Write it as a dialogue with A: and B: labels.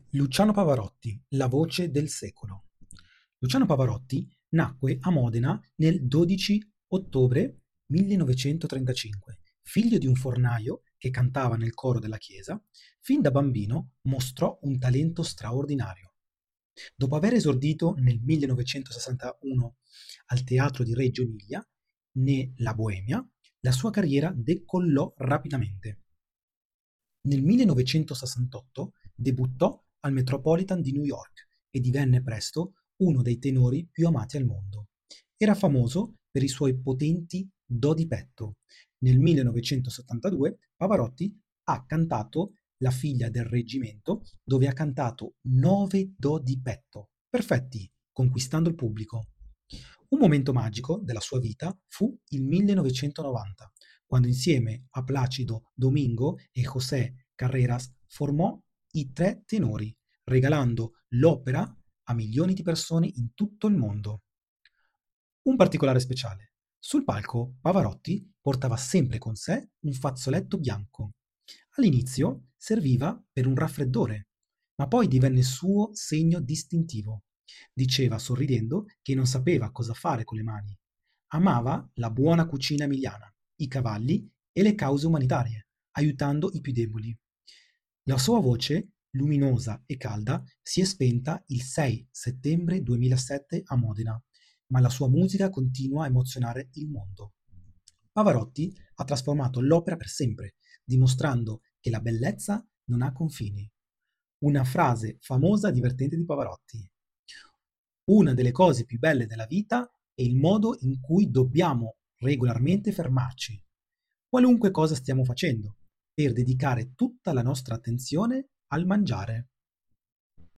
A: Luciano Pavarotti, la voce del secolo. Luciano Pavarotti nacque a Modena nel 12 ottobre 1935. Figlio di un fornaio che cantava nel coro della chiesa, fin da bambino mostrò un talento straordinario. Dopo aver esordito nel 1961 al Teatro di Reggio Emilia, nella Boemia, la sua carriera decollò rapidamente. Nel 1968 debuttò al Metropolitan di New York e divenne presto uno dei tenori più amati al mondo. Era famoso per i suoi potenti do di petto. Nel 1972 Pavarotti ha cantato La figlia del reggimento, dove ha cantato 9 do di petto, perfetti, conquistando il pubblico. Un momento magico della sua vita fu il 1990, quando insieme a Plácido Domingo e José Carreras formò i Tre Tenori, regalando l'opera a milioni di persone in tutto il mondo. Un particolare speciale: sul palco Pavarotti portava sempre con sé un fazzoletto bianco. All'inizio serviva per un raffreddore, ma poi divenne suo segno distintivo. Diceva sorridendo che non sapeva cosa fare con le mani. Amava la buona cucina emiliana, i cavalli e le cause umanitarie, aiutando i più deboli. La sua voce, luminosa e calda, si è spenta il 6 settembre 2007 a Modena, ma la sua musica continua a emozionare il mondo. Pavarotti ha trasformato l'opera per sempre, dimostrando che la bellezza non ha confini. Una frase famosa e divertente di Pavarotti: una delle cose più belle della vita è il modo in cui dobbiamo regolarmente fermarci, qualunque cosa stiamo facendo, per dedicare tutta la nostra attenzione al mangiare.